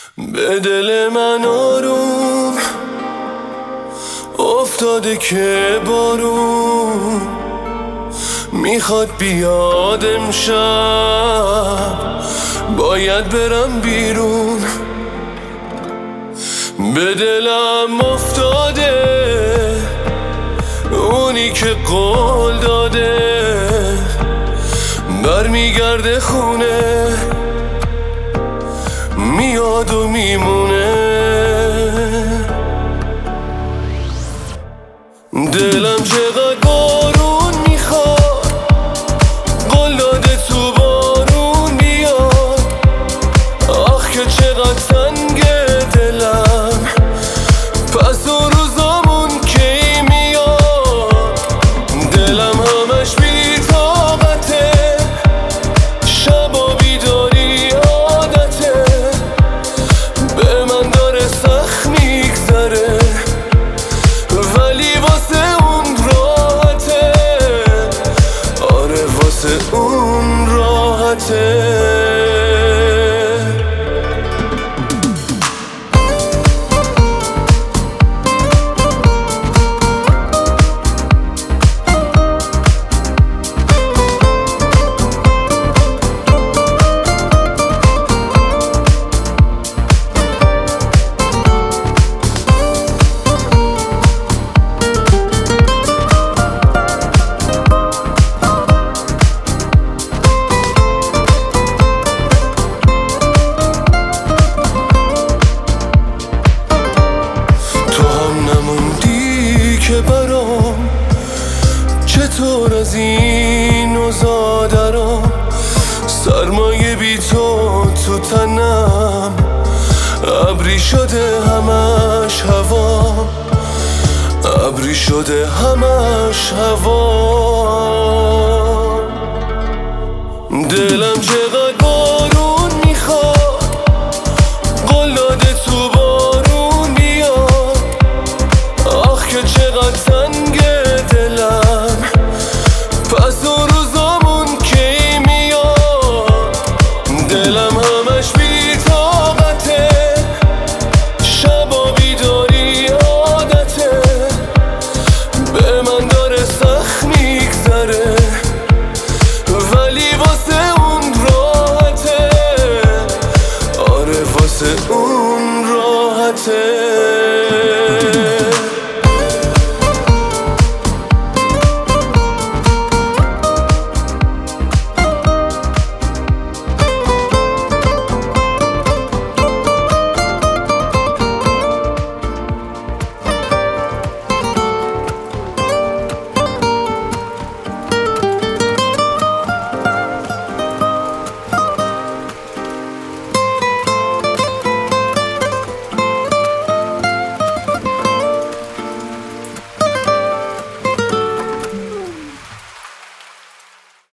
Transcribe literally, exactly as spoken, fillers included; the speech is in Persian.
به دل من آروم افتاده که بارون میخواد بیاد امشب، باید برم بیرون. به دلم افتاده اونی که قول داده برمیگرده خونه، میاد و میمونه. دلم چقدر بارون میخواد، قول داده تو بارون بیاد. آخ که چقدر تنگه دلم، پس اون روزامون کی میاد. دلم همش بی طاقته، شبا بیداری عادته، به من داره سخت میگذره، ولی واسه اون راحته. آره واسه اون راحته. که برام چطور از این اوضاع درام، سرمایه بی تو تو تنم، ابری شده همش هوا، ابری شده همش هوا. دلم چقدر بارون میخواد، قول داده تو بارون بیاد. آخ که چقدر تنگه دلم، پس اون روزامون کی میاد. دلم همش بی طاقته، شبا بیداری عادته، به من داره سخت میگذره، ولی واسه اون راحته. آره واسه اون راحته.